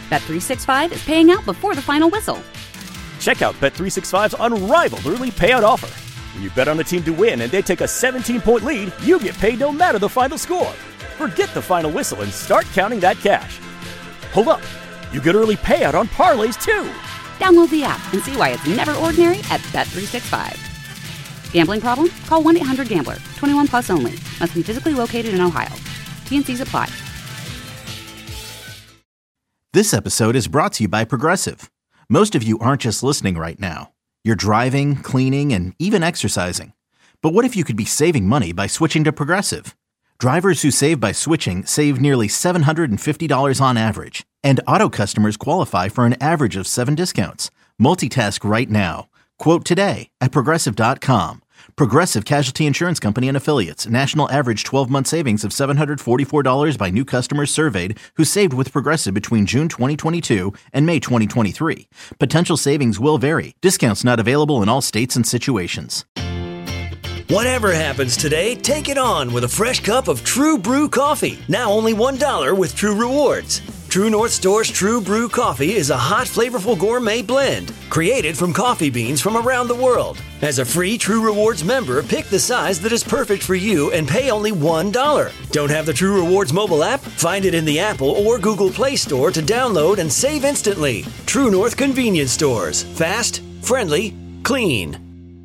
Bet365 is paying out before the final whistle. Check out Bet365's unrivaled early payout offer. When you bet on a team to win and they take a 17-point lead, you get paid no matter the final score. Forget the final whistle and start counting that cash. Hold up. You get early payout on parlays, too. Download the app and see why it's never ordinary at Bet365. Gambling problem? Call 1-800-GAMBLER. 21 plus only. Must be physically located in Ohio. T&Cs apply. This episode is brought to you by Progressive. Most of you aren't just listening right now. You're driving, cleaning, and even exercising. But what if you could be saving money by switching to Progressive? Drivers who save by switching save nearly $750 on average. And auto customers qualify for an average of 7 discounts. Multitask right now. Quote today at Progressive.com. Progressive Casualty Insurance Company and Affiliates. National average 12-month savings of $744 by new customers surveyed who saved with Progressive between June 2022 and May 2023. Potential savings will vary. Discounts not available in all states and situations. Whatever happens today, take it on with a fresh cup of True Brew coffee. Now only $1 with True Rewards. True North Store's True Brew coffee is a hot, flavorful gourmet blend created from coffee beans from around the world. As a free True Rewards member, pick the size that is perfect for you and pay only $1. Don't have the True Rewards mobile app? Find it in the Apple or Google Play Store to download and save instantly. True North Convenience Stores. Fast, friendly, clean.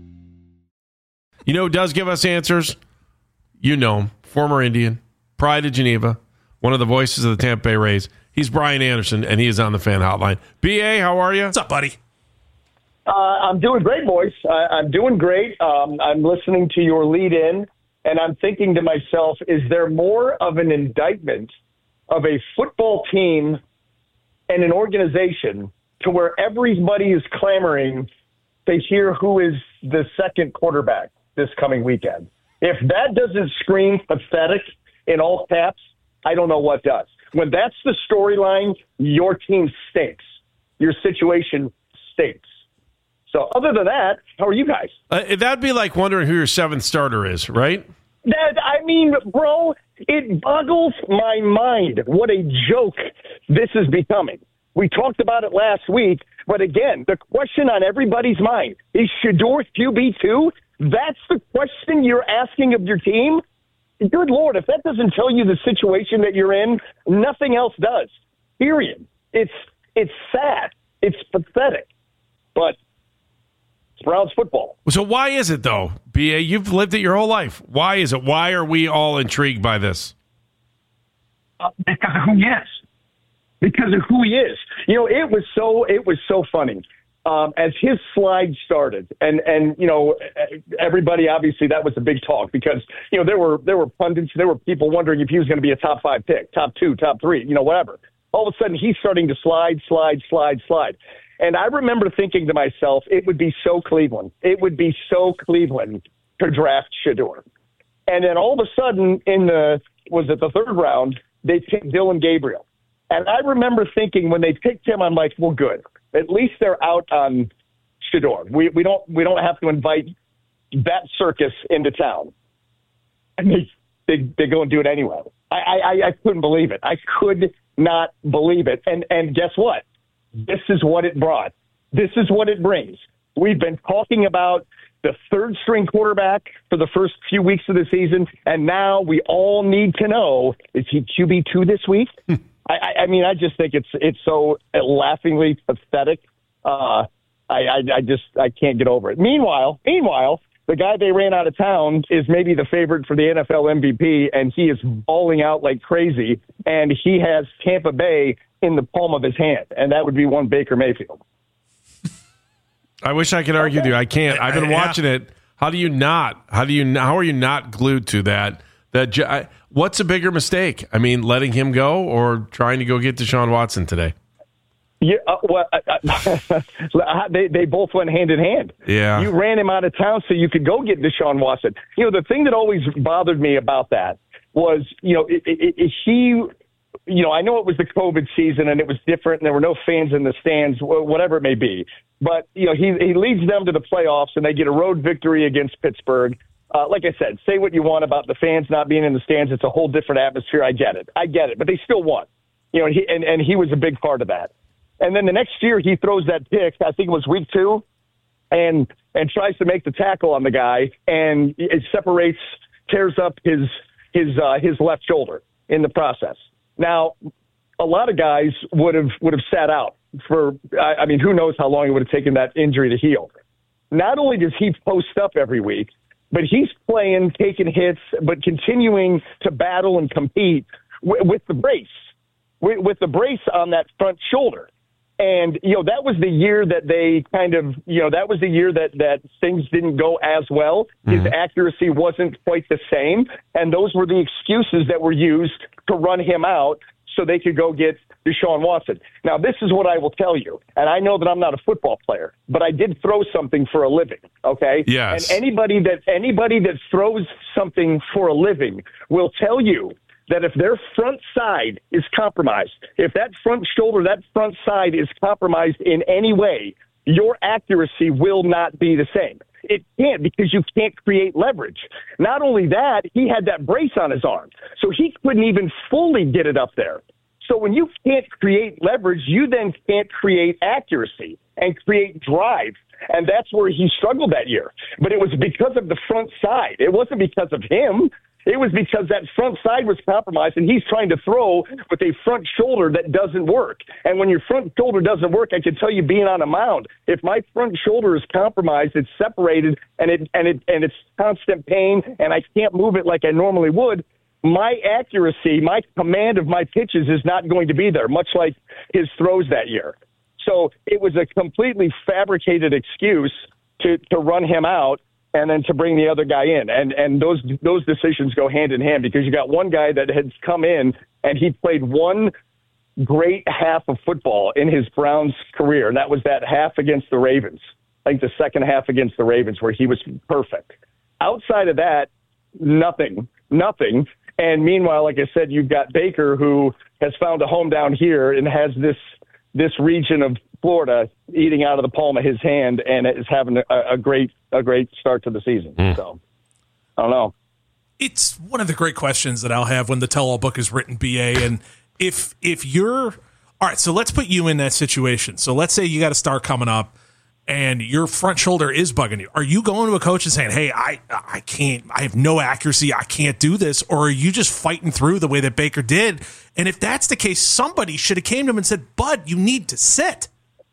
You know who does give us answers? You know him. Former Indian, Pride of Geneva, one of the voices of the Tampa Bay Rays. He's Brian Anderson, and he is on the fan hotline. B.A., how are you? What's up, buddy? I'm doing great, boys. I'm doing great. I'm listening to your lead-in, and I'm thinking to myself, is there more of an indictment of a football team and an organization to where everybody is clamoring to hear who is the second quarterback this coming weekend? If that doesn't scream pathetic in all caps, I don't know what does. When that's the storyline, your team stinks. Your situation stinks. So other than that, how are you guys? That'd be like wondering who your seventh starter is, right? Bro, it boggles my mind what a joke this is becoming. We talked about it last week, but again, the question on everybody's mind, is Shedeur QB2? That's the question you're asking of your team? Good Lord, if that doesn't tell you the situation that you're in, nothing else does. Period. It's sad. It's pathetic. But it's Browns football. So why is it, though, B.A.? You've lived it your whole life. Why is it? Why are we all intrigued by this? Because of who he is. Because of who he is. You know, it was so funny. As his slide started, and you know, everybody, obviously that was a big talk because, you know, there were pundits, there were people wondering if he was going to be a top 5 pick, top 2, top 3, you know, whatever. All of a sudden he's starting to slide. And I remember thinking to myself, it would be so Cleveland. It would be so Cleveland to draft Shedeur. And then all of a sudden the third round, they picked Dylan Gabriel. And I remember thinking when they picked him, I'm like, well, good. At least they're out on Shedeur. We don't have to invite that circus into town. And they go and do it anyway. I couldn't believe it. I could not believe it. And guess what? This is what it brought. This is what it brings. We've been talking about the third string quarterback for the first few weeks of the season, and now we all need to know, is he QB2 this week? I mean, I just think it's so laughingly pathetic. I can't get over it. Meanwhile, the guy they ran out of town is maybe the favorite for the NFL MVP, and he is balling out like crazy, and he has Tampa Bay in the palm of his hand, and that would be one Baker Mayfield. I wish I could argue with you. I can't. I've been watching it. How are you not glued to that? What's a bigger mistake? I mean, letting him go or trying to go get Deshaun Watson today? Yeah, they both went hand in hand. Yeah, you ran him out of town so you could go get Deshaun Watson. You know, the thing that always bothered me about that was, you know, he. You know, I know it was the COVID season and it was different and there were no fans in the stands, whatever it may be. But, you know, he leads them to the playoffs and they get a road victory against Pittsburgh. Like I said, say what you want about the fans not being in the stands. It's a whole different atmosphere. I get it. But they still won. he was a big part of that. And then the next year he throws that pick, I think it was week 2, and tries to make the tackle on the guy, and it tears up his left shoulder in the process. Now, a lot of guys would have sat out for, who knows how long it would have taken that injury to heal. Not only does he post up every week, but he's playing, taking hits, but continuing to battle and compete with the brace, with the brace on that front shoulder. And, that was the year that they kind of, that was the year that things didn't go as well. His accuracy wasn't quite the same. And those were the excuses that were used to run him out so they could go get Deshaun Watson. Now, this is what I will tell you. And I know that I'm not a football player, but I did throw something for a living. Okay. Yes. And anybody that throws something for a living will tell you that if their front side is compromised, if that front shoulder, that front side is compromised in any way, your accuracy will not be the same. It can't, because you can't create leverage. Not only that, he had that brace on his arm, so he couldn't even fully get it up there. So when you can't create leverage, you then can't create accuracy and create drive. And that's where he struggled that year. But it was because of the front side. It wasn't because of him. It was because that front side was compromised, and he's trying to throw with a front shoulder that doesn't work. And when your front shoulder doesn't work, I can tell you, being on a mound, if my front shoulder is compromised, it's separated, and it's constant pain, and I can't move it like I normally would, my accuracy, my command of my pitches is not going to be there, much like his throws that year. So it was a completely fabricated excuse to run him out and then to bring the other guy in. And those decisions go hand in hand, because you got one guy that had come in and he played one great half of football in his Browns career, and that was that half against the Ravens. I think the second half against the Ravens, where he was perfect. Outside of that, nothing. And meanwhile, like I said, you've got Baker, who has found a home down here and has this region of Florida eating out of the palm of his hand, and is having a great start to the season. So I don't know. It's one of the great questions that I'll have when the tell-all book is written, BA. And if you're all right, so let's put you in that situation. So let's say you got a start coming up, and your front shoulder is bugging you. Are you going to a coach and saying, "Hey, I can't, I have no accuracy, I can't do this," or are you just fighting through the way that Baker did? And if that's the case, somebody should have came to him and said, "Bud, you need to sit."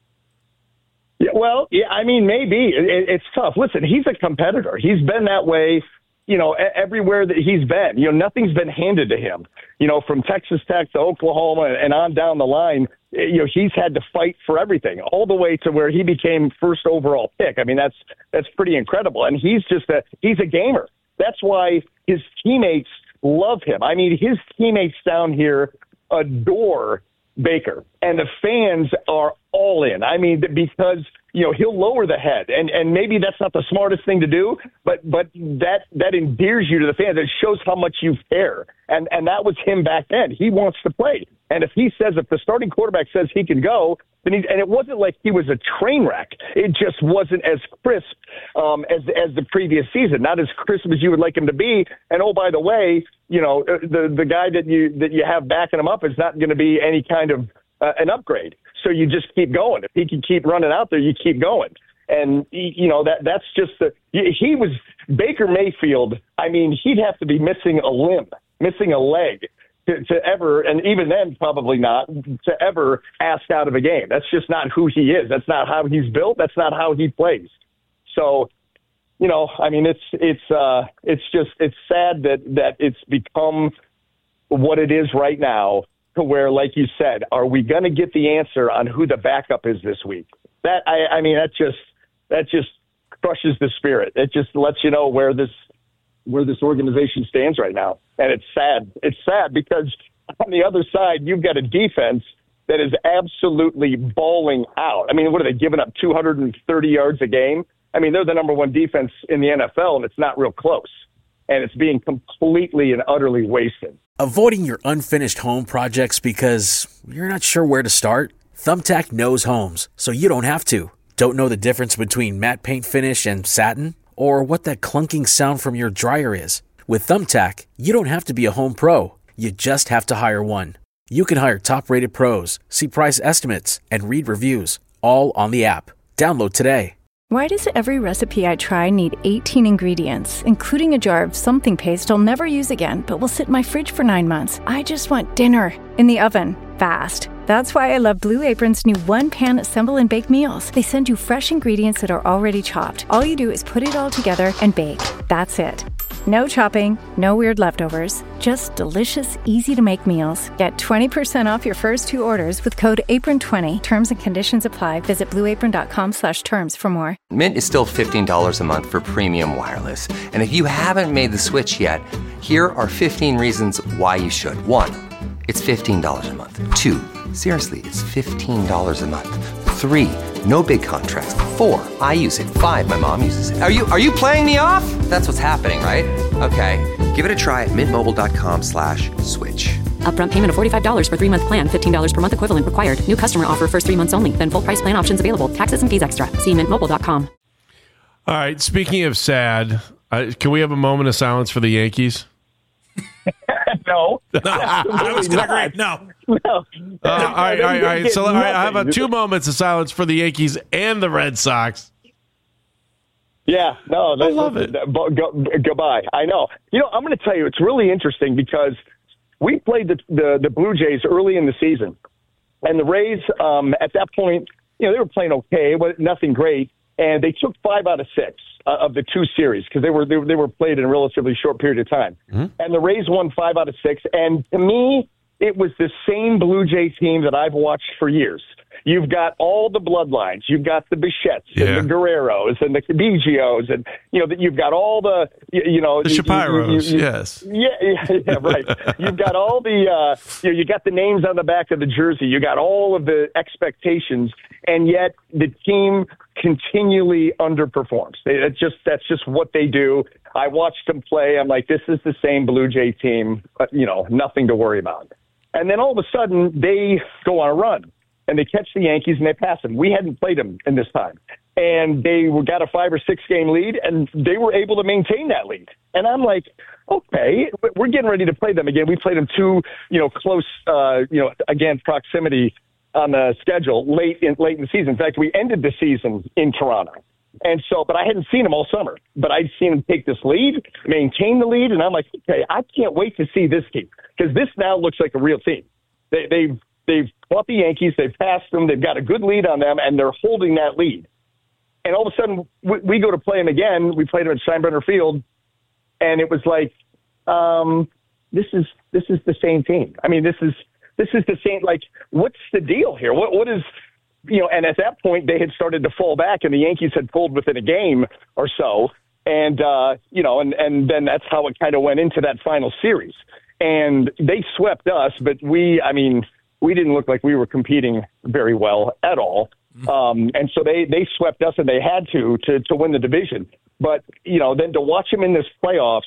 Yeah, well, maybe it's tough. Listen, he's a competitor. He's been that way, everywhere that he's been. Nothing's been handed to him. From Texas Tech to Oklahoma and on down the line, he's had to fight for everything, all the way to where he became first overall pick. That's pretty incredible. And he's a gamer. That's why his teammates love him. His teammates down here adore Baker, and the fans are all in. Because he'll lower the head, and maybe that's not the smartest thing to do, but that endears you to the fans. It shows how much you care, and that was him back then. He wants to play, and if the starting quarterback says he can go, then and it wasn't like he was a train wreck. It just wasn't as crisp as the previous season, not as crisp as you would like him to be. And oh, by the way, the guy that you have backing him up is not going to be any kind of an upgrade. So you just keep going. If he can keep running out there, you keep going. And, that's just he was Baker Mayfield. He'd have to be missing a limb, missing a leg to ever, and even then probably not, to ever ask out of a game. That's just not who he is. That's not how he's built. That's not how he plays. So, it's sad that it's become what it is right now, to where, like you said, are we going to get the answer on who the backup is this week? That just crushes the spirit. It just lets you know where this organization stands right now. And it's sad. It's sad because on the other side, you've got a defense that is absolutely balling out. What are they giving up, 230 yards a game? They're the number one defense in the NFL, and it's not real close. And it's being completely and utterly wasted. Avoiding your unfinished home projects because you're not sure where to start? Thumbtack knows homes, so you don't have to. Don't know the difference between matte paint finish and satin? Or what that clunking sound from your dryer is? With Thumbtack, you don't have to be a home pro. You just have to hire one. You can hire top-rated pros, see price estimates, and read reviews, all on the app. Download today. Why does every recipe I try need 18 ingredients, including a jar of something paste I'll never use again, but will sit in my fridge for 9 months? I just want dinner in the oven, fast. That's why I love Blue Apron's new one-pan assemble and bake meals. They send you fresh ingredients that are already chopped. All you do is put it all together and bake. That's it. No chopping, no weird leftovers, just delicious, easy-to-make meals. Get 20% off your first 2 orders with code APRON20. Terms and conditions apply. Visit blueapron.com/terms for more. Mint is still $15 a month for premium wireless. And if you haven't made the switch yet, here are 15 reasons why you should. 1, it's $15 a month. 2, seriously, it's $15 a month. 3, no big contracts. 4, I use it. 5, my mom uses it. Are you playing me off? That's what's happening, right? Okay, give it a try at mintmobile.com/switch. Upfront payment of $45 for 3-month plan. $15 per month equivalent required. New customer offer first 3 months only. Then full price plan options available. Taxes and fees extra. See mintmobile.com. All right, speaking of sad, can we have a moment of silence for the Yankees? No. I was going to agree. No. All right. So I have 2 moments of silence for the Yankees and the Red Sox. Yeah, no. I love it. Goodbye. I know. I'm going to tell you, it's really interesting because we played the Blue Jays early in the season. And the Rays, at that point, they were playing okay, but nothing great. And they took 5 out of 6 of the 2 series because they were played in a relatively short period of time. Mm-hmm. And the Rays won 5 out of 6. And to me, it was the same Blue Jay team that I've watched for years. You've got all the bloodlines. You've got the Bichetts and the Guerreros and the Bigios, and you've got all the the Shapiros. Yes. Yeah, right. You've got all the you got the names on the back of the jersey. You got all of the expectations, and yet the team continually underperforms. That's just what they do. I watched them play. I'm like, this is the same Blue Jay team. Nothing to worry about. And then all of a sudden they go on a run. And they catch the Yankees and they pass them. We hadn't played them in this time. And they got a 5 or 6 game lead, and they were able to maintain that lead. And I'm like, okay, we're getting ready to play them again. We played them too, close, again, proximity on the schedule late in the season. In fact, we ended the season in Toronto. And so, but I hadn't seen them all summer. But I'd seen them take this lead, maintain the lead, and I'm like, okay, I can't wait to see this team because this now looks like a real team. They've fought the Yankees. They've passed them. They've got a good lead on them, and they're holding that lead. And all of a sudden, we go to play them again. We played them at Steinbrenner Field, and it was like, this is the same team. I mean, this is the same. Like, what's the deal here? What is, And at that point, they had started to fall back, and the Yankees had pulled within a game or so, and and then that's how it kind of went into that final series. And they swept us, but we didn't look like we were competing very well at all. And so they swept us, and they had to win the division. But, then to watch them in this playoffs,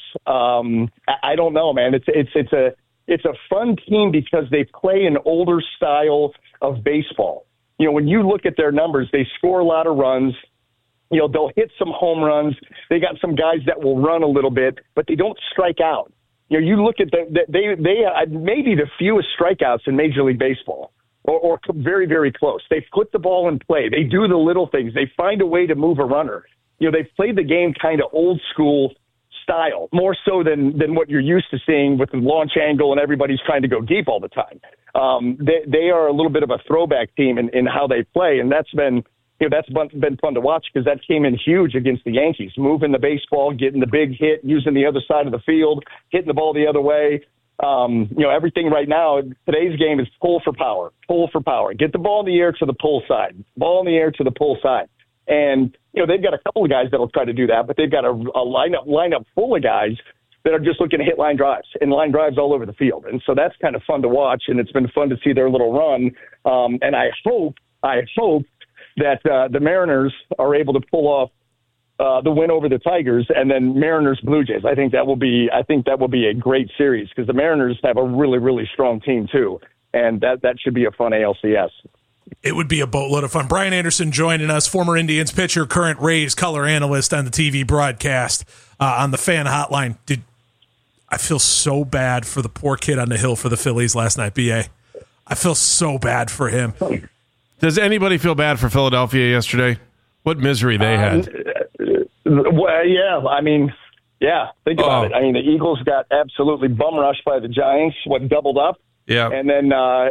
I don't know, man. It's a fun team because they play an older style of baseball. When you look at their numbers, they score a lot of runs. They'll hit some home runs. They got some guys that will run a little bit, but they don't strike out. You look at they maybe the fewest strikeouts in Major League Baseball, or very, very close. They put the ball in play. They do the little things. They find a way to move a runner. They played the game kind of old school style, more so than what you're used to seeing with the launch angle and everybody's trying to go deep all the time. They are a little bit of a throwback team in how they play, and that's been fun to watch because that came in huge against the Yankees, moving the baseball, getting the big hit, using the other side of the field, hitting the ball the other way. Everything right now, today's game is pull for power. Get the ball in the air to the pull side. And, they've got a couple of guys that'll try to do that, but they've got a lineup full of guys that are just looking to hit line drives all over the field. And so that's kind of fun to watch, and it's been fun to see their little run. And I hope that the Mariners are able to pull off the win over the Tigers, and then Mariners Blue Jays. I think that will be a great series because the Mariners have a really, really strong team too, and that should be a fun ALCS. It would be a boatload of fun. Brian Anderson joining us, former Indians pitcher, current Rays color analyst on the TV broadcast on the Fan Hotline. I feel so bad for the poor kid on the hill for the Phillies last night, BA. I feel so bad for him. Does anybody feel bad for Philadelphia yesterday? What misery they had. Well, yeah, I mean, yeah, think about it. I mean, the Eagles got absolutely bum rushed by the Giants, doubled up. Yeah. And then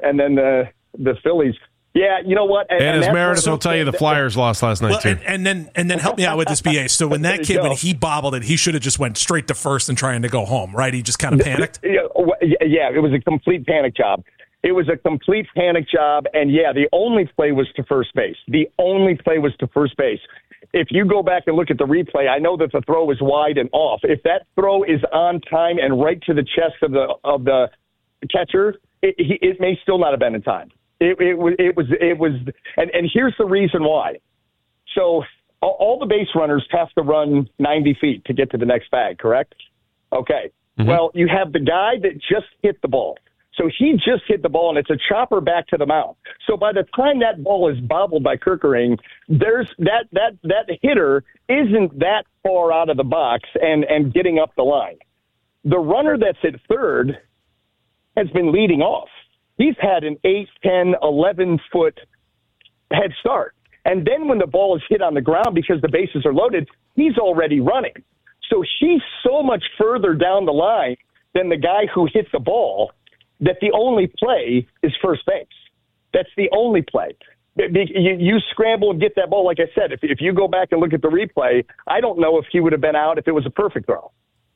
the Phillies. Yeah, you know what? And as Meredith will tell you, the Flyers lost last night, too. And then help me out with this, BA. So when that kid, when he bobbled it, he should have just went straight to first and trying to go home, right? He just kind of panicked? Yeah, it was a complete panic job. It was a complete panic job, and yeah, the only play was to first base. The only play was to first base. If you go back and look at the replay, I know that the throw was wide and off. If that throw is on time and right to the chest of the catcher, it may still not have been in time. It was, and here's the reason why. So all the base runners have to run 90 feet to get to the next bag, correct? Okay. Mm-hmm. Well, you have the guy that just hit the ball. So he just hit the ball, and it's a chopper back to the mound. So by the time that ball is bobbled by Kerkering, there's that hitter isn't that far out of the box and getting up the line. The runner that's at third has been leading off. He's had an 8, 10, 11-foot head start. And then when the ball is hit on the ground because the bases are loaded, he's already running. So he's so much further down the line than the guy who hit the ball that the only play is first base. That's the only play. You scramble and get that ball. Like I said, if you go back and look at the replay, I don't know if he would have been out if it was a perfect throw.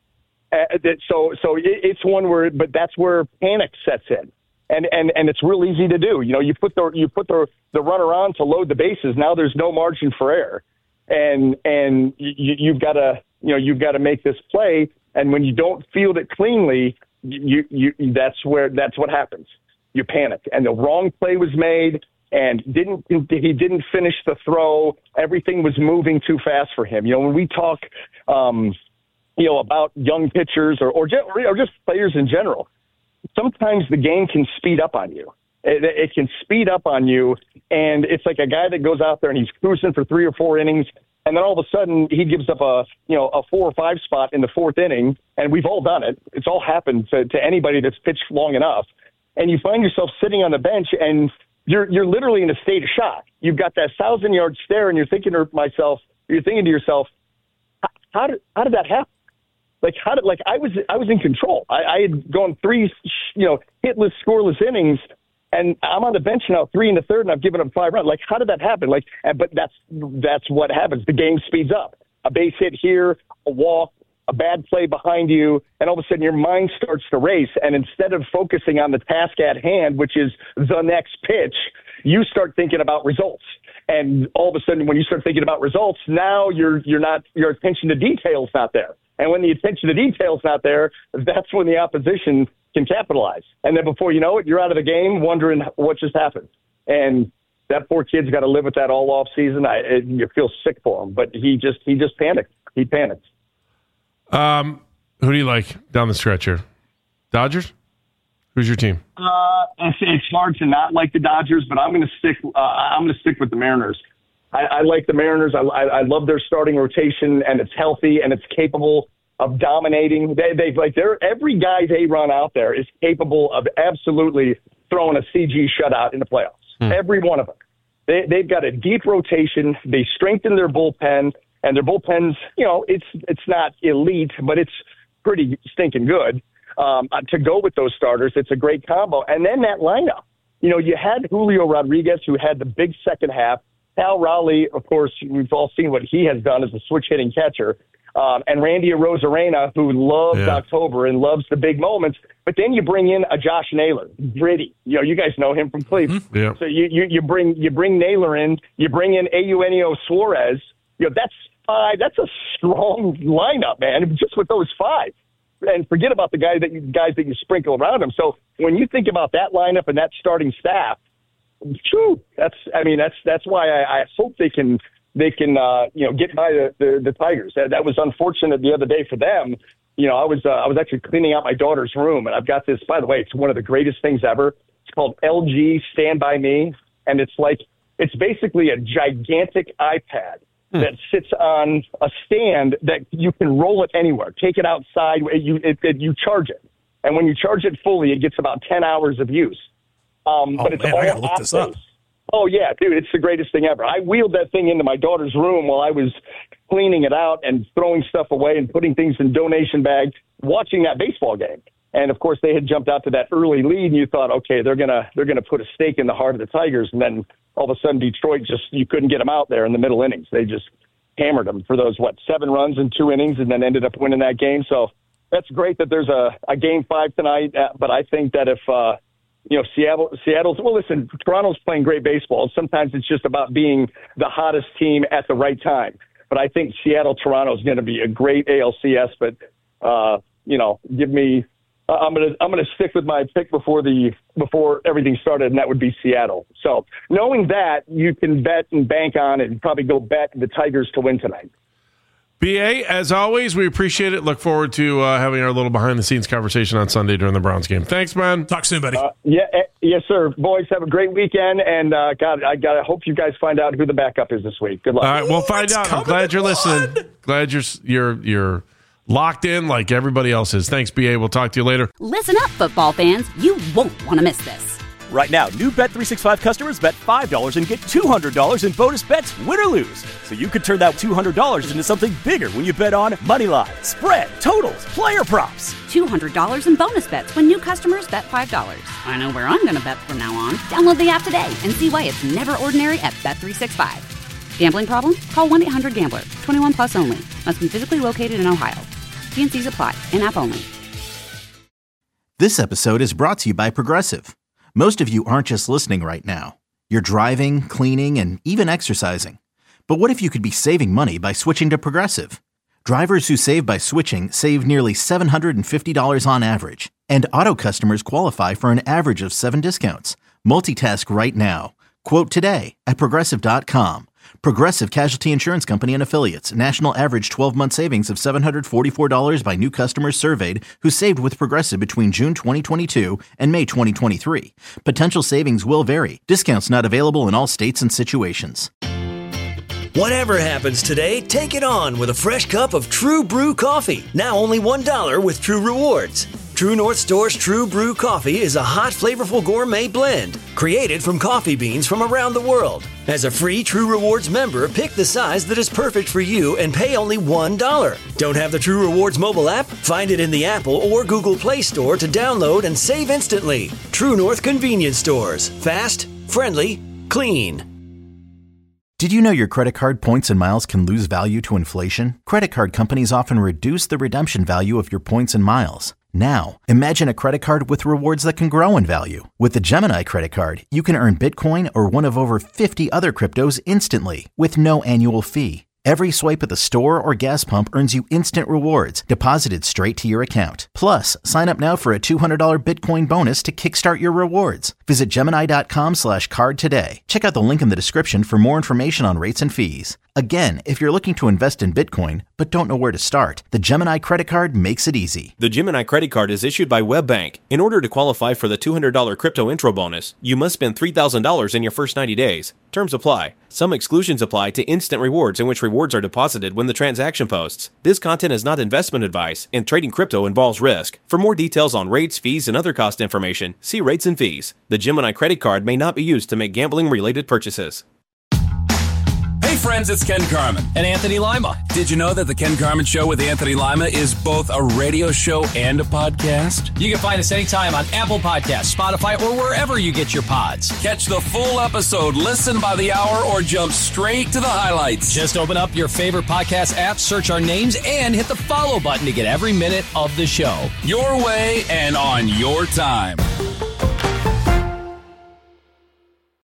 So it's one where, but that's where panic sets in. And it's real easy to do. You know, you put the runner on to load the bases. Now there's no margin for error, and you've got to make this play. And when you don't field it cleanly, that's what happens. You panic, and the wrong play was made, and he didn't finish the throw. Everything was moving too fast for him. You know, when we talk, about young pitchers or just players in general. Sometimes the game can speed up on you. It can speed up on you, and it's like a guy that goes out there and he's cruising for 3 or 4 innings, and then all of a sudden he gives up a 4 or 5 spot in the 4th inning, and we've all done it. It's all happened to anybody that's pitched long enough, and you find yourself sitting on the bench, and you're literally in a state of shock. You've got that 1,000-yard stare, and you're thinking to yourself, how did that happen? I was in control. I had gone 3, hitless, scoreless innings, and I'm on the bench now, 3 in the 3rd, and I've given up 5 runs. Like, how did that happen? But that's what happens. The game speeds up. A base hit here, a walk, a bad play behind you, and all of a sudden your mind starts to race. And instead of focusing on the task at hand, which is the next pitch, you start thinking about results. And all of a sudden, when you start thinking about results, now your attention to detail's not there. And when the attention to detail's not there, that's when the opposition can capitalize. And then before you know it, you're out of the game wondering what just happened. And that poor kid's got to live with that all off season. You feel sick for him, but he just panicked. He panicked. Who do you like down the stretch here? Dodgers? Who's your team? It's hard to not like the Dodgers, but I'm going to stick with the Mariners. I like the Mariners. I love their starting rotation, and it's healthy and it's capable of dominating. Every guy they run out there is capable of absolutely throwing a CG shutout in the playoffs. Every one of them. They've got a deep rotation. They strengthen their bullpen, and their bullpen's, it's not elite, but it's pretty stinking good. To go with those starters, it's a great combo. And then that lineup. You had Julio Rodriguez, who had the big second half. Cal Raleigh, of course, we've all seen what he has done as a switch-hitting catcher. And Randy Arozarena, who loves October and loves the big moments. But then you bring in a Josh Naylor, gritty. You guys know him from Cleveland. Mm-hmm. Yeah. So you bring Naylor in. You bring in Eugenio Suarez. That's 5. That's a strong lineup, man. Just with those 5. And forget about the guys that you sprinkle around them. So when you think about that lineup and that starting staff, that's why I hope they can get by the Tigers. That was unfortunate the other day for them. I was actually cleaning out my daughter's room, and I've got this. By the way, it's one of the greatest things ever. It's called LG Stand By Me, and it's basically a gigantic iPad that sits on a stand that you can roll it anywhere. Take it outside. You charge it, and when you charge it fully, it gets about 10 hours of use. But it's all I gotta look this up. app-based. Oh, yeah, dude, it's the greatest thing ever. I wheeled that thing into my daughter's room while I was cleaning it out and throwing stuff away and putting things in donation bags, watching that baseball game. And, of course, they had jumped out to that early lead, and you thought, okay, they're gonna put a stake in the heart of the Tigers. And then all of a sudden Detroit you couldn't get them out there in the middle innings. They just hammered them for those, 7 runs in 2 innings and then ended up winning that game. So that's great that there's a Game 5 tonight. But I think that if Seattle's, well, listen, Toronto's playing great baseball. Sometimes it's just about being the hottest team at the right time. But I think Seattle-Toronto is going to be a great ALCS. But, give me I'm gonna stick with my pick before everything started, and that would be Seattle. So knowing that, you can bet and bank on it and probably go bet the Tigers to win tonight. BA, as always, we appreciate it. Look forward to having our little behind-the-scenes conversation on Sunday during the Browns game. Thanks, man. Talk soon, buddy. Yes, sir. Boys, have a great weekend, and I hope you guys find out who the backup is this week. Good luck. All right, we'll find out. I'm glad you're listening. Glad you're locked in like everybody else is. Thanks, BA. We'll talk to you later. Listen up, football fans. You won't want to miss this. Right now, new Bet365 customers bet $5 and get $200 in bonus bets, win or lose. So you could turn that $200 into something bigger when you bet on money line, spread, totals, player props. $200 in bonus bets when new customers bet $5. I know where I'm going to bet from now on. Download the app today and see why it's never ordinary at Bet365. Gambling problem? Call 1-800-GAMBLER. 21 plus only. Must be physically located in Ohio. T&Cs apply. In-app only. This episode is brought to you by Progressive. Most of you aren't just listening right now. You're driving, cleaning, and even exercising. But what if you could be saving money by switching to Progressive? Drivers who save by switching save nearly $750 on average. And auto customers qualify for an average of 7 discounts. Multitask right now. Quote today at Progressive.com. Progressive Casualty Insurance Company and Affiliates. National average 12-month savings of $744 by new customers surveyed who saved with Progressive between June 2022 and May 2023. Potential savings will vary. Discounts not available in all states and situations. Whatever happens today, take it on with a fresh cup of True Brew coffee. Now only $1 with True Rewards. True North Store's True Brew Coffee is a hot, flavorful gourmet blend created from coffee beans from around the world. As a free True Rewards member, pick the size that is perfect for you and pay only $1. Don't have the True Rewards mobile app? Find it in the Apple or Google Play Store to download and save instantly. True North Convenience Stores. Fast, friendly, clean. Did you know your credit card points and miles can lose value to inflation? Credit card companies often reduce the redemption value of your points and miles. Now, imagine a credit card with rewards that can grow in value. With the Gemini credit card, you can earn Bitcoin or one of over 50 other cryptos instantly with no annual fee. Every swipe at the store or gas pump earns you instant rewards deposited straight to your account. Plus, sign up now for a $200 Bitcoin bonus to kickstart your rewards. Visit Gemini.com/card today. Check out the link in the description for more information on rates and fees. Again, if you're looking to invest in Bitcoin but don't know where to start, the Gemini credit card makes it easy. The Gemini credit card is issued by WebBank. In order to qualify for the $200 crypto intro bonus, you must spend $3,000 in your first 90 days. Terms apply. Some exclusions apply to instant rewards in which rewards are deposited when the transaction posts. This content is not investment advice, and trading crypto involves risk. For more details on rates, fees, and other cost information, see rates and fees. The Gemini credit card may not be used to make gambling-related purchases. Hey friends, it's Ken Carman and Anthony Lima. Did you know that the Ken Carman Show with Anthony Lima is both a radio show and a podcast? You can find us anytime on Apple Podcasts, Spotify, or wherever you get your pods. Catch the full episode, listen by the hour, or jump straight to the highlights. Just open up your favorite podcast app, search our names, and hit the follow button to get every minute of the show. Your way and on your time.